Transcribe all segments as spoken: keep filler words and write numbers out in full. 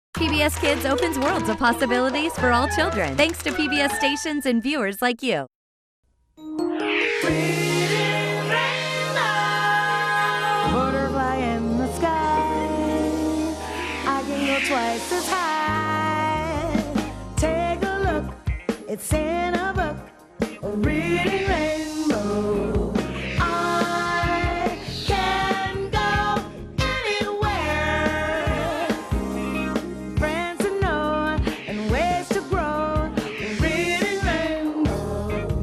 P B S Kids opens worlds of possibilities for all children, thanks to P B S stations and viewers like you. Butterfly in the sky, I can go twice as high. Take a look, it's in a book, a reading rainbow. I can go anywhere. Friends to know and ways to grow, a reading rainbow.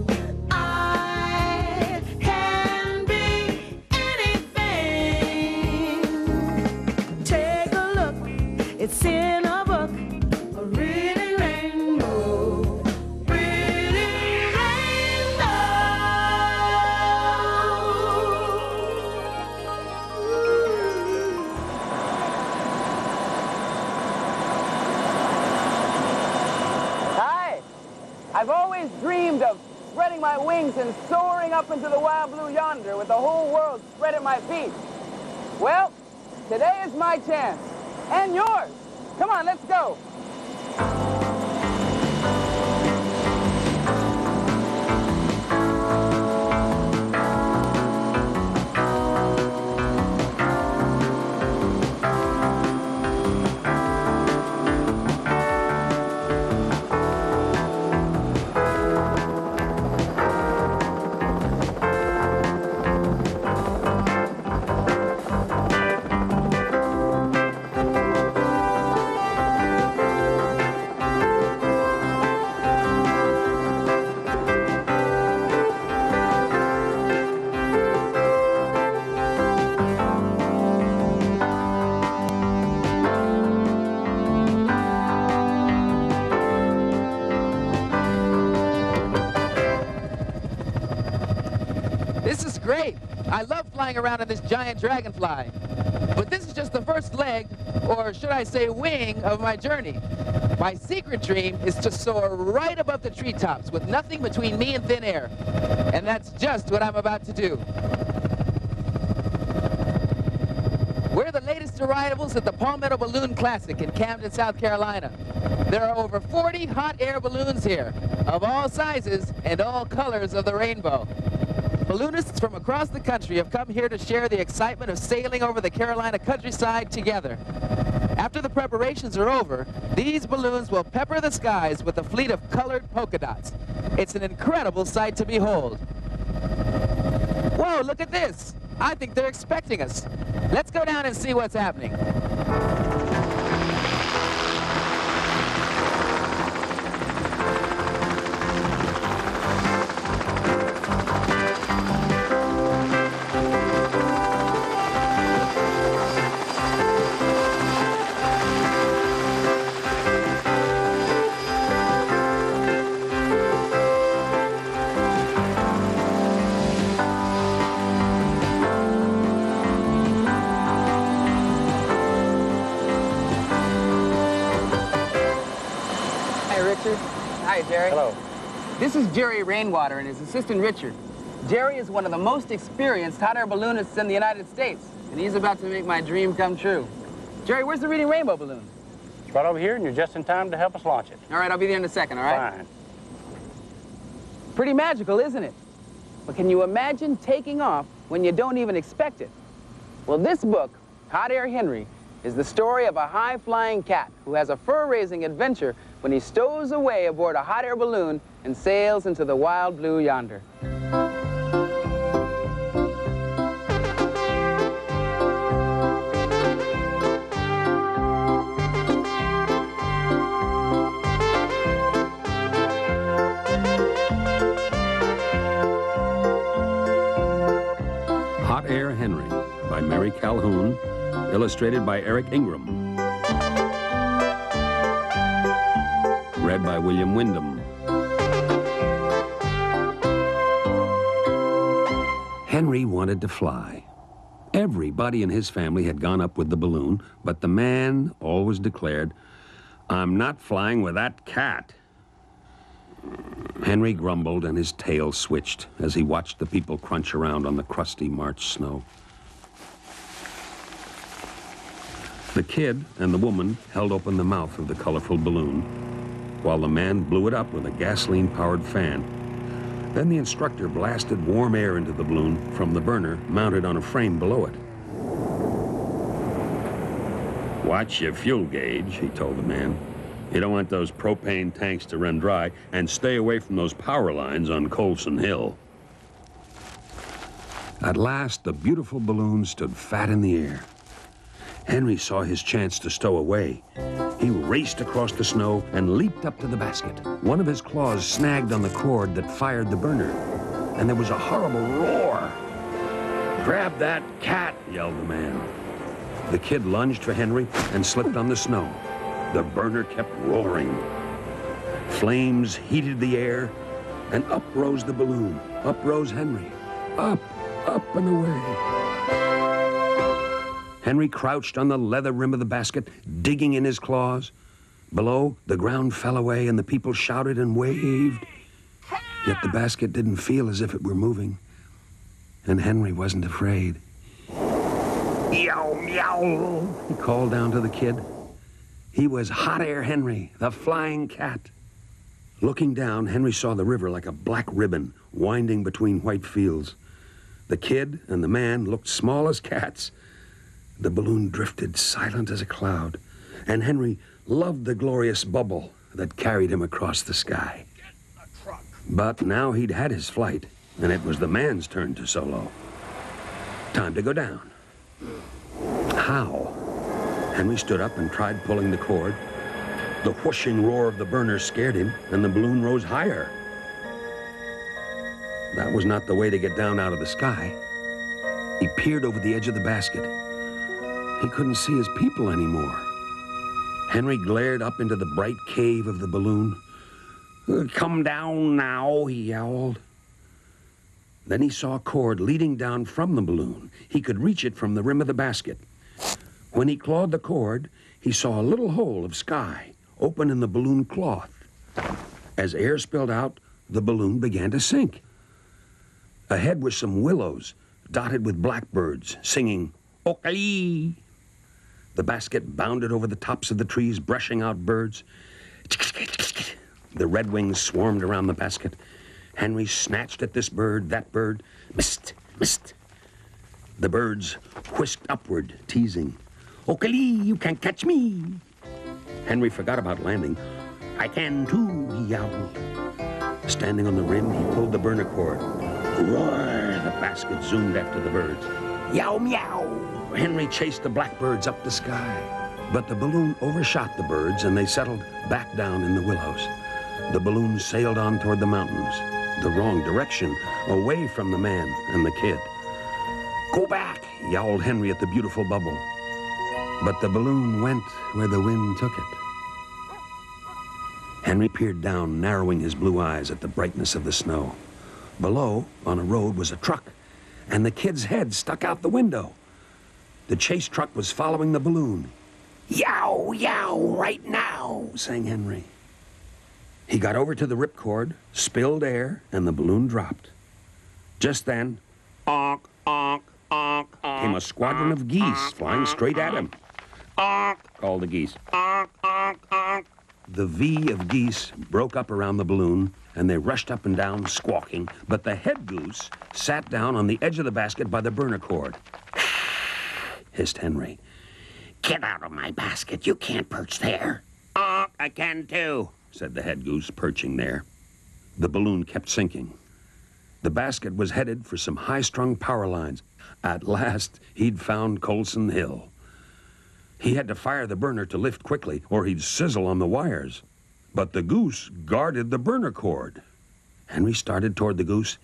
I can be anything. Take a look, it's in a book, a reading rainbow. Reading rainbow. Hi! I've always dreamed of spreading my wings and soaring up into the wild blue yonder with the whole world spread at my feet. Well, today is my chance. And yours. Come on, let's go. This is great. I love flying around in this giant dragonfly. But this is just the first leg, or should I say wing, of my journey. My secret dream is to soar right above the treetops with nothing between me and thin air. And that's just what I'm about to do. We're the latest arrivals at the Palmetto Balloon Classic in Camden, South Carolina. There are over forty hot air balloons here, of all sizes and all colors of the rainbow. Balloonists from across the country have come here to share the excitement of sailing over the Carolina countryside together. After the preparations are over, these balloons will pepper the skies with a fleet of colored polka dots. It's an incredible sight to behold. Whoa, look at this! I think they're expecting us. Let's go down and see what's happening. Hi, Jerry. Hello. This is Jerry Rainwater and his assistant, Richard. Jerry is one of the most experienced hot air balloonists in the United States, and he's about to make my dream come true. Jerry, where's the Reading Rainbow balloon? It's right over here, and you're just in time to help us launch it. All right, I'll be there in a second, all right? Fine. Pretty magical, isn't it? But can you imagine taking off when you don't even expect it? Well, this book, Hot Air Henry, is the story of a high-flying cat who has a fur-raising adventure when he stows away aboard a hot air balloon and sails into the wild blue yonder. Hot Air Henry by Mary Calhoun, illustrated by Eric Ingram. Read by William Wyndham. Henry wanted to fly. Everybody in his family had gone up with the balloon, but the man always declared, "I'm not flying with that cat." Henry grumbled and his tail switched as he watched the people crunch around on the crusty March snow. The kid and the woman held open the mouth of the colorful balloon, while the man blew it up with a gasoline-powered fan. Then the instructor blasted warm air into the balloon from the burner mounted on a frame below it. Watch your fuel gauge, he told the man. You don't want those propane tanks to run dry, and stay away from those power lines on Colson Hill. At last, the beautiful balloon stood fat in the air. Henry saw his chance to stow away. He raced across the snow and leaped up to the basket. One of his claws snagged on the cord that fired the burner, and there was a horrible roar. "Grab that cat!" yelled the man. The kid lunged for Henry and slipped on the snow. The burner kept roaring. Flames heated the air, and up rose the balloon. Up rose Henry. Up, up and away. Henry crouched on the leather rim of the basket, digging in his claws. Below, the ground fell away and the people shouted and waved. Yet the basket didn't feel as if it were moving. And Henry wasn't afraid. "Meow, meow," he called down to the kid. He was Hot Air Henry, the flying cat. Looking down, Henry saw the river like a black ribbon winding between white fields. The kid and the man looked small as cats. The balloon drifted silent as a cloud, and Henry loved the glorious bubble that carried him across the sky. But now he'd had his flight, and it was the man's turn to solo. Time to go down. How? Henry stood up and tried pulling the cord. The whooshing roar of the burner scared him, and the balloon rose higher. That was not the way to get down out of the sky. He peered over the edge of the basket. He couldn't see his people anymore. Henry glared up into the bright cave of the balloon. "Come down now," he yowled. Then he saw a cord leading down from the balloon. He could reach it from the rim of the basket. When he clawed the cord, he saw a little hole of sky open in the balloon cloth. As air spilled out, the balloon began to sink. Ahead were some willows dotted with blackbirds singing, "Okalee." The basket bounded over the tops of the trees, brushing out birds. The redwings swarmed around the basket. Henry snatched at this bird, that bird. Missed, missed. The birds whisked upward, teasing. "Okalee, you can't catch me." Henry forgot about landing. "I can too," he yowled. Standing on the rim, he pulled the burner cord. Roar! The basket zoomed after the birds. Yow, meow! Henry chased the blackbirds up the sky. But the balloon overshot the birds, and they settled back down in the willows. The balloon sailed on toward the mountains, the wrong direction, away from the man and the kid. "Go back!" yowled Henry at the beautiful bubble. But the balloon went where the wind took it. Henry peered down, narrowing his blue eyes at the brightness of the snow. Below, on a road, was a truck, and the kid's head stuck out the window. The chase truck was following the balloon. "Yow, yow, right now," sang Henry. He got over to the ripcord, spilled air, and the balloon dropped. Just then, onk, onk, onk, onk, came a squadron of geese flying straight at him. "Onk," called the geese. "Onk, onk, onk." The V of geese broke up around the balloon, and they rushed up and down, squawking. But the head goose sat down on the edge of the basket by the burner cord. Hissed Henry. "Get out of my basket. You can't perch there." "Oh, I can too," said the head goose, perching there. The balloon kept sinking. The basket was headed for some high-strung power lines. At last, he'd found Colson Hill. He had to fire the burner to lift quickly, or he'd sizzle on the wires. But the goose guarded the burner cord. Henry started toward the goose.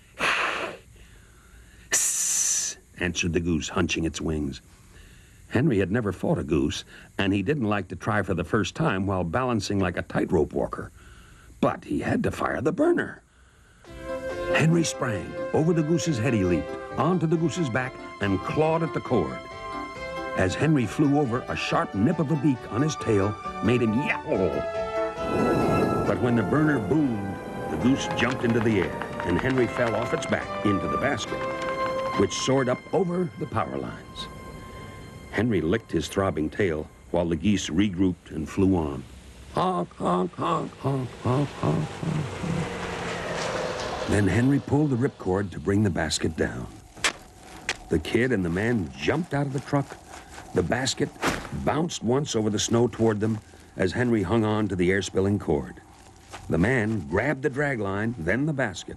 "Sss," answered the goose, hunching its wings. Henry had never fought a goose, and he didn't like to try for the first time while balancing like a tightrope walker. But he had to fire the burner. Henry sprang. Over the goose's head he leaped, onto the goose's back, and clawed at the cord. As Henry flew over, a sharp nip of a beak on his tail made him yowl. But when the burner boomed, the goose jumped into the air, and Henry fell off its back into the basket, which soared up over the power lines. Henry licked his throbbing tail while the geese regrouped and flew on. Honk, honk, honk, honk, honk, honk, honk, honk. Then Henry pulled the ripcord to bring the basket down. The kid and the man jumped out of the truck. The basket bounced once over the snow toward them as Henry hung on to the air-spilling cord. The man grabbed the drag line, then the basket.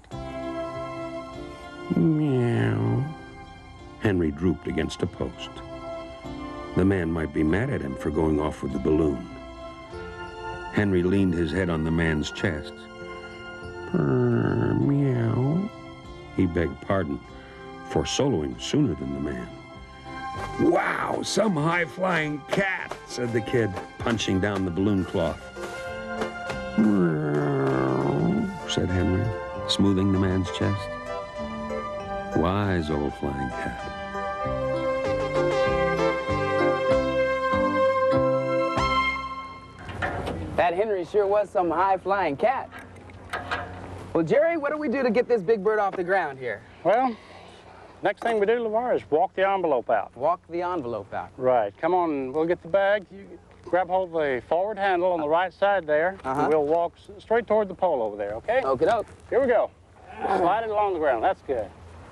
Meow. Henry drooped against a post. The man might be mad at him for going off with the balloon. Henry leaned his head on the man's chest. Purr, meow. He begged pardon for soloing sooner than the man. Wow, some high-flying cat, said the kid, punching down the balloon cloth. Meow, said Henry, smoothing the man's chest. Wise old flying cat. That Henry sure was some high-flying cat. Well, Jerry, what do we do to get this big bird off the ground here? Well, next thing we do, LeVar, is walk the envelope out. Walk the envelope out. Right. Come on, we'll get the bag. You grab hold of the forward handle on the right side there. Uh-huh. And we'll walk s- straight toward the pole over there, okay? Okie-doke. Here we go. Slide it along the ground. That's good.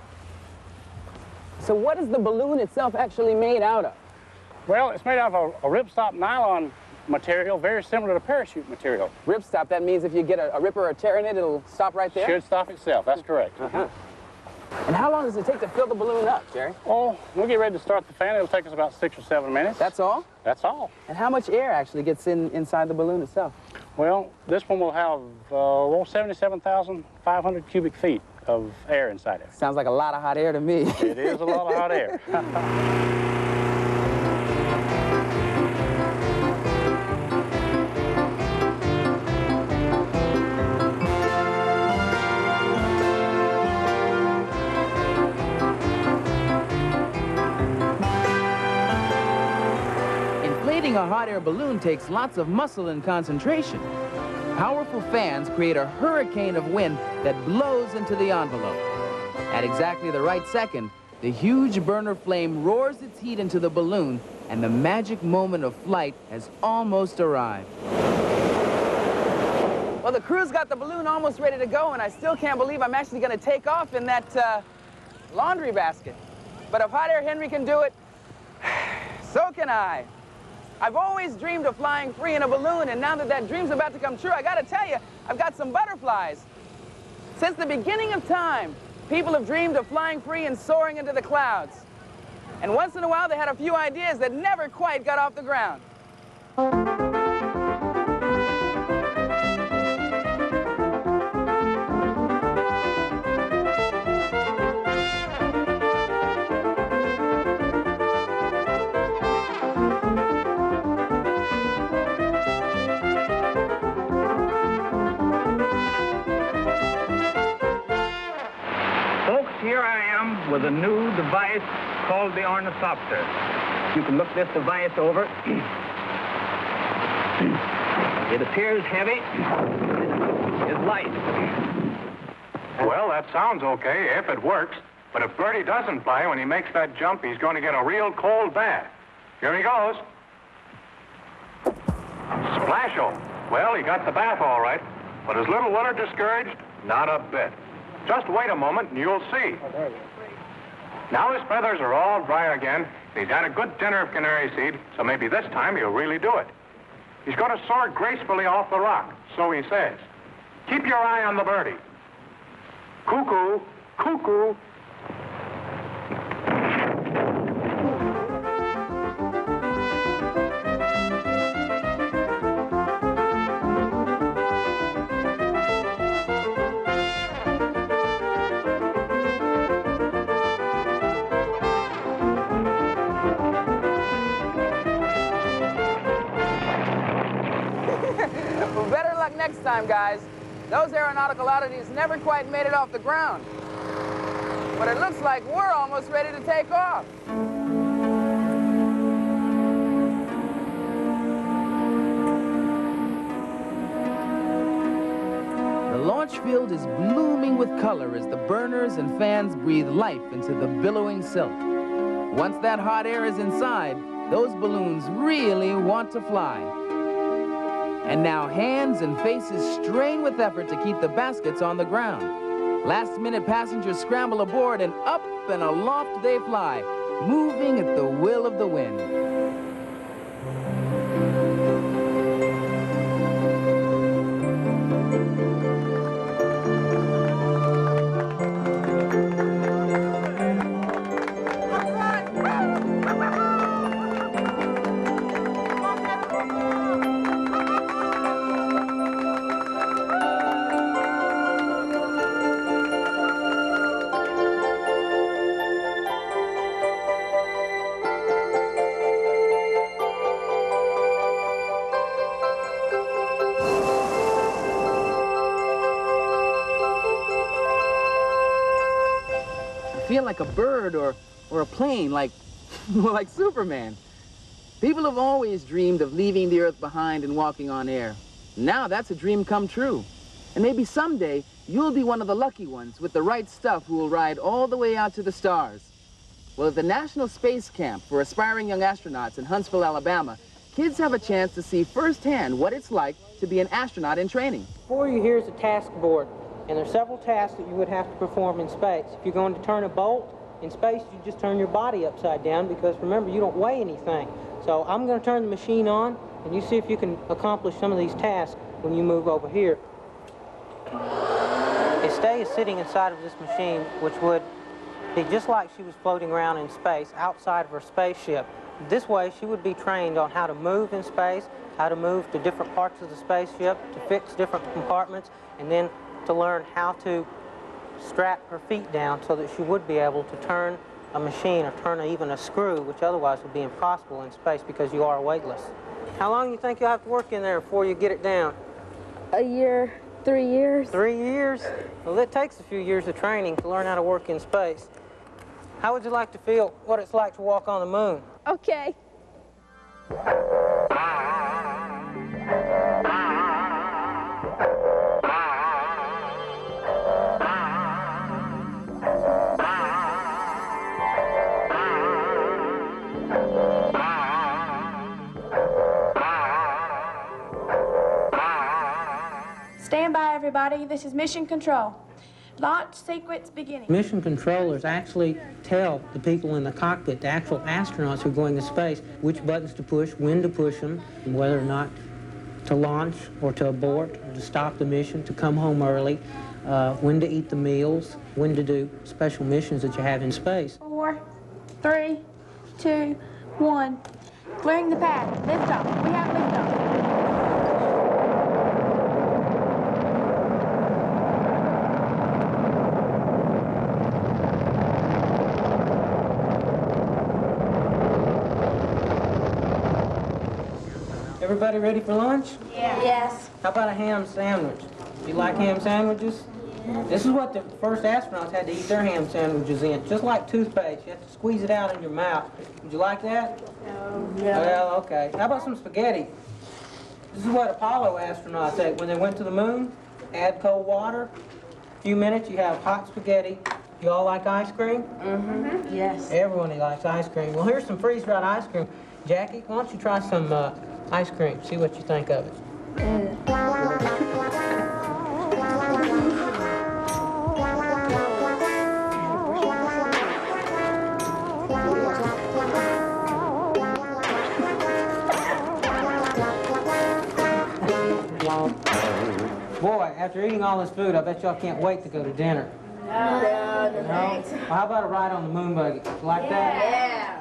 So what is the balloon itself actually made out of? Well, it's made out of a, a ripstop nylon material, very similar to parachute material. Ripstop, that means if you get a, a rip or a tear in it, it'll stop right there? Should stop itself. That's correct. Uh-huh. And how long does it take to fill the balloon up, Jerry? Oh, we'll get ready to start the fan. It'll take us about six or seven minutes. That's all? That's all. And how much air actually gets in inside the balloon itself? Well, this one will have uh, well, seventy-seven thousand five hundred cubic feet of air inside it. Sounds like a lot of hot air to me. It is a lot of hot air. Inflating a hot air balloon takes lots of muscle and concentration. Powerful fans create a hurricane of wind that blows into the envelope. At exactly the right second, the huge burner flame roars its heat into the balloon, and the magic moment of flight has almost arrived. Well, the crew's got the balloon almost ready to go, and I still can't believe I'm actually going to take off in that uh, laundry basket. But if Hot Air Henry can do it, so can I. I've always dreamed of flying free in a balloon, and now that that dream's about to come true, I gotta tell you, I've got some butterflies. Since the beginning of time, people have dreamed of flying free and soaring into the clouds. And once in a while, they had a few ideas that never quite got off the ground. Here I am with a new device called the ornithopter. You can look this device over. It appears heavy. It's light. Well, that sounds okay if it works. But if Bertie doesn't fly when he makes that jump, he's going to get a real cold bath. Here he goes. Splash-o. Well, he got the bath all right. But is little Willard discouraged? Not a bit. Just wait a moment and you'll see. Now his feathers are all dry again. He's had a good dinner of canary seed, so maybe this time he'll really do it. He's going to soar gracefully off the rock, so he says. Keep your eye on the birdie. Cuckoo, cuckoo. Next time, guys. Those aeronautical oddities never quite made it off the ground. But it looks like we're almost ready to take off. The launch field is blooming with color as the burners and fans breathe life into the billowing silk. Once that hot air is inside, Those balloons really want to fly. And now hands and faces strain with effort to keep the baskets on the ground. Last-minute passengers scramble aboard, and up and aloft they fly, moving at the will of the wind. Feel like a bird or, or a plane, like, like Superman. People have always dreamed of leaving the Earth behind and walking on air. Now that's a dream come true. And maybe someday you'll be one of the lucky ones with the right stuff who will ride all the way out to the stars. Well, at the National Space Camp for aspiring young astronauts in Huntsville, Alabama, kids have a chance to see firsthand what it's like to be an astronaut in training. Before you, here's a task board. And there are several tasks that you would have to perform in space. If you're going to turn a bolt in space, you just turn your body upside down because, remember, you don't weigh anything. So I'm going to turn the machine on, and you see if you can accomplish some of these tasks when you move over here. Estee is sitting inside of this machine, which would be just like she was floating around in space outside of her spaceship. This way, she would be trained on how to move in space, how to move to different parts of the spaceship, to fix different compartments, and then to learn how to strap her feet down so that she would be able to turn a machine or turn even a screw, which otherwise would be impossible in space because you are weightless. How long do you think you'll have to work in there before you get it down? A year, three years. Three years? Well, it takes a few years of training to learn how to work in space. How would you like to feel what it's like to walk on the moon? Okay. Stand by, everybody. This is Mission Control. Launch sequence beginning. Mission controllers actually tell the people in the cockpit, the actual astronauts who are going to space, which buttons to push, when to push them, and whether or not to launch or to abort, or to stop the mission, to come home early, uh, when to eat the meals, when to do special missions that you have in space. Four, three, two, one. Clearing the pad. Lift off. We have lift off. Everybody ready for lunch? Yeah. Yes. How about a ham sandwich? Do you like ham sandwiches? Yeah. This is what the first astronauts had to eat their ham sandwiches in, just like toothpaste. You have to squeeze it out in your mouth. Would you like that? No. Well, okay. How about some spaghetti? This is what Apollo astronauts ate when they went to the moon. Add cold water. A few minutes, you have hot spaghetti. You all like ice cream? Mm-hmm. Yes. Everyone likes ice cream. Well, here's some freeze-dried ice cream. Jackie, why don't you try some uh, ice cream? See what you think of it. Boy, after eating all this food, I bet y'all can't wait to go to dinner. No, no, no, thanks. Well, how about a ride on the moon buggy? You like that? Yeah.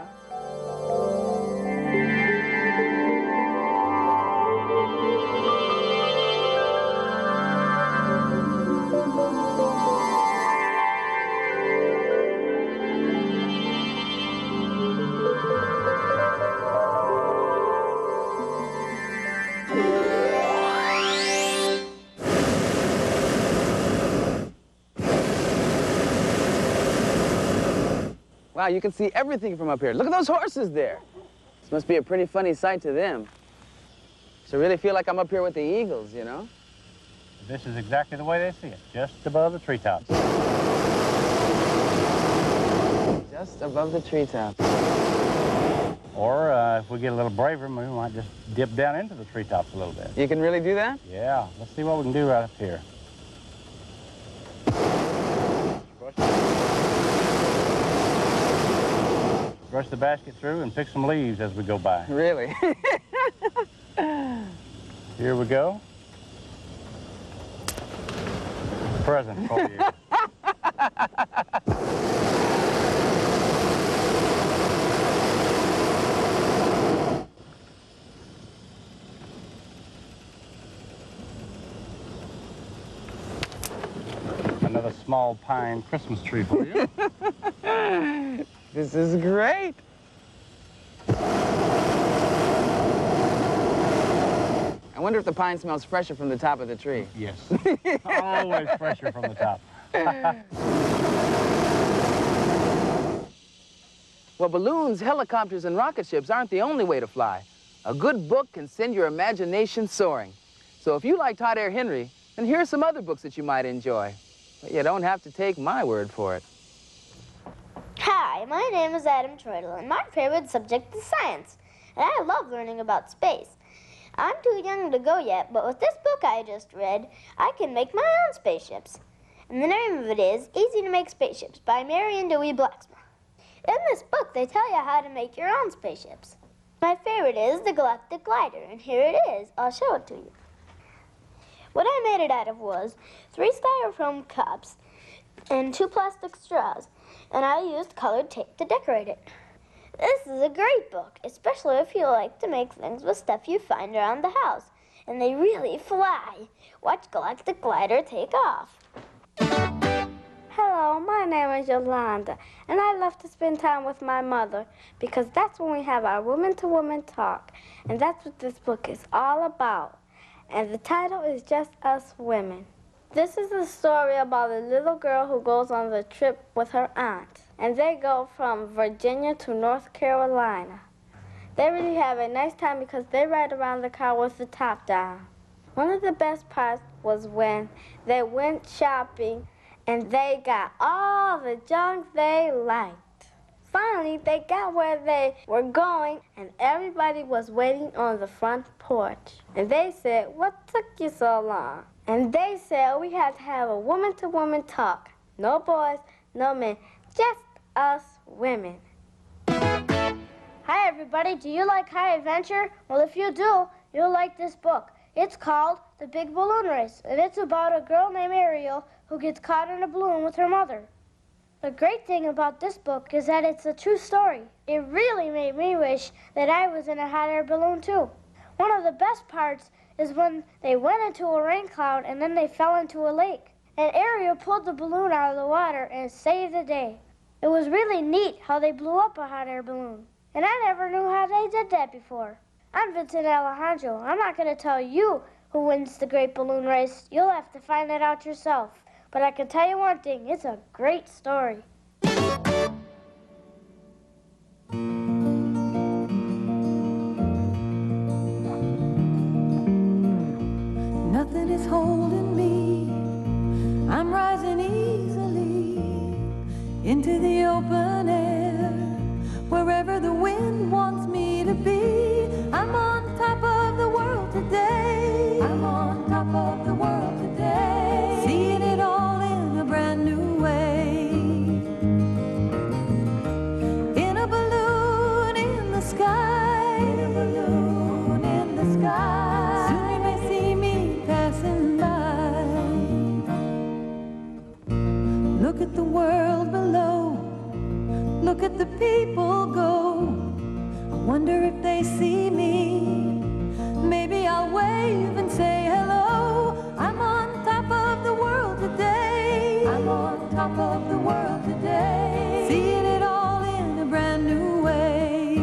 Wow, you can see everything from up here. Look at those horses there. This must be a pretty funny sight to them. So I really feel like I'm up here with the eagles, you know? This is exactly the way they see it, just above the treetops. Just above the treetops. Or uh, if we get a little braver, we might just dip down into the treetops a little bit. You can really do that? Yeah, let's see what we can do right up here. Brush the basket through and pick some leaves as we go by. Really? Here we go. Present for you. Another small pine Christmas tree for you. This is great. I wonder if the pine smells fresher from the top of the tree. Yes. Always fresher from the top. Well, balloons, helicopters, and rocket ships aren't the only way to fly. A good book can send your imagination soaring. So if you liked Hot Air Henry, then here are some other books that you might enjoy. But you don't have to take my word for it. Hi, my name is Adam Troidel, and my favorite subject is science. And I love learning about space. I'm too young to go yet, but with this book I just read, I can make my own spaceships. And the name of it is Easy to Make Spaceships by Marion Dewey Blacksma. In this book, they tell you how to make your own spaceships. My favorite is the Galactic Glider, and here it is. I'll show it to you. What I made it out of was three styrofoam cups and two plastic straws, and I used colored tape to decorate it. This is a great book, especially if you like to make things with stuff you find around the house. And they really fly. Watch Galactic Glider take off. Hello, my name is Yolanda, and I love to spend time with my mother because that's when we have our woman-to-woman talk, and that's what this book is all about. And the title is Just Us Women. This is a story about a little girl who goes on the trip with her aunt, and they go from Virginia to North Carolina. They really have a nice time because they ride around the car with the top down. One of the best parts was when they went shopping and they got all the junk they liked. Finally, they got where they were going, and everybody was waiting on the front porch. And they said, "What took you so long?" And they said, "We had to have a woman-to-woman talk. No boys, no men, just us women." Hi, everybody. Do you like high adventure? Well, if you do, you'll like this book. It's called The Big Balloon Race, and it's about a girl named Ariel who gets caught in a balloon with her mother. The great thing about this book is that it's a true story. It really made me wish that I was in a hot air balloon, too. One of the best parts is when they went into a rain cloud and then they fell into a lake. And Ariel pulled the balloon out of the water and saved the day. It was really neat how they blew up a hot air balloon. And I never knew how they did that before. I'm Vincent Alejandro. I'm not going to tell you who wins the Great Balloon Race. You'll have to find that out yourself. But I can tell you one thing, it's a great story. Nothing is holding me. I'm rising easily into the open air, wherever the wind wants me to be. I'm on top of the world today. I'm on top of the world today. Seeing it all in a brand new way. In a balloon in the sky. In a balloon in the sky. Soon you may see me passing by. Look at the world below. Look at the people go. I wonder if they see me. Maybe I'll wave and say hello. I'm on top of the world today. I'm on top of the world today. Seeing it all in a brand new way.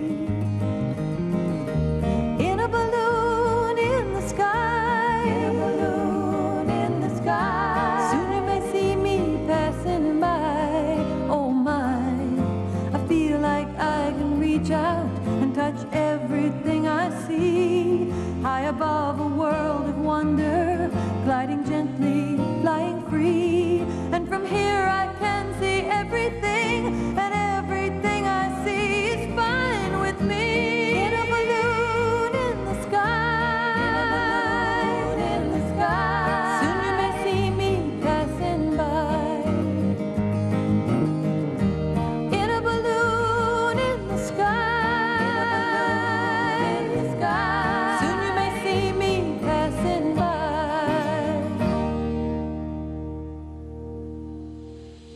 In a balloon in the sky. In a balloon in the sky. Soon you may see me passing by. Oh my, I feel like I can reach out and touch everything I see. High above a world of wonder, gliding gently, flying free. And from here I can see everything, and everything I see is fine with me.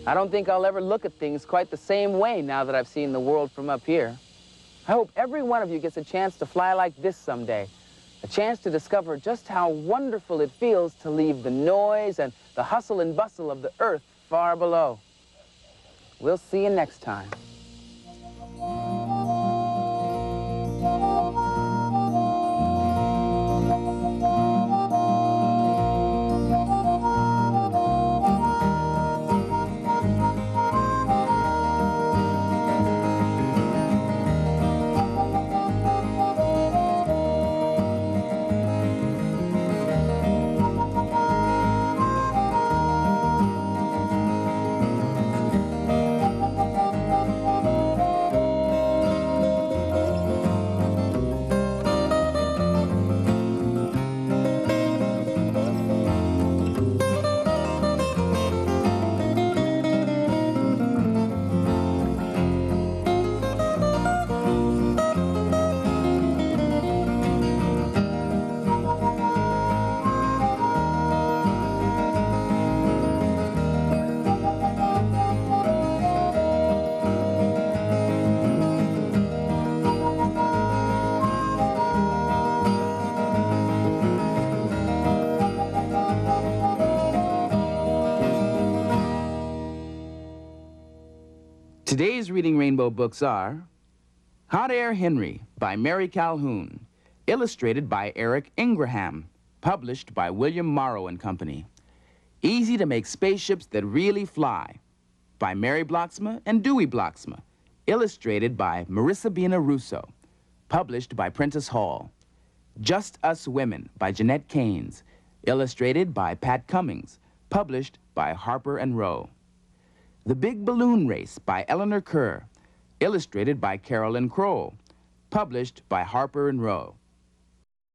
I don't think I'll ever look at things quite the same way now that I've seen the world from up here. I hope every one of you gets a chance to fly like this someday. A chance to discover just how wonderful it feels to leave the noise and the hustle and bustle of the earth far below. We'll see you next time. Today's Reading Rainbow books are Hot Air Henry by Mary Calhoun, illustrated by Eric Ingraham, published by William Morrow and Company. Easy to Make Spaceships That Really Fly by Mary Bloxma and Dewey Bloxma, illustrated by Marissa Bina Russo, published by Prentice Hall. Just Us Women by Jeanette Keynes, illustrated by Pat Cummings, published by Harper and Row. The Big Balloon Race by Eleanor Kerr, illustrated by Carolyn Kroll, published by Harper and Row.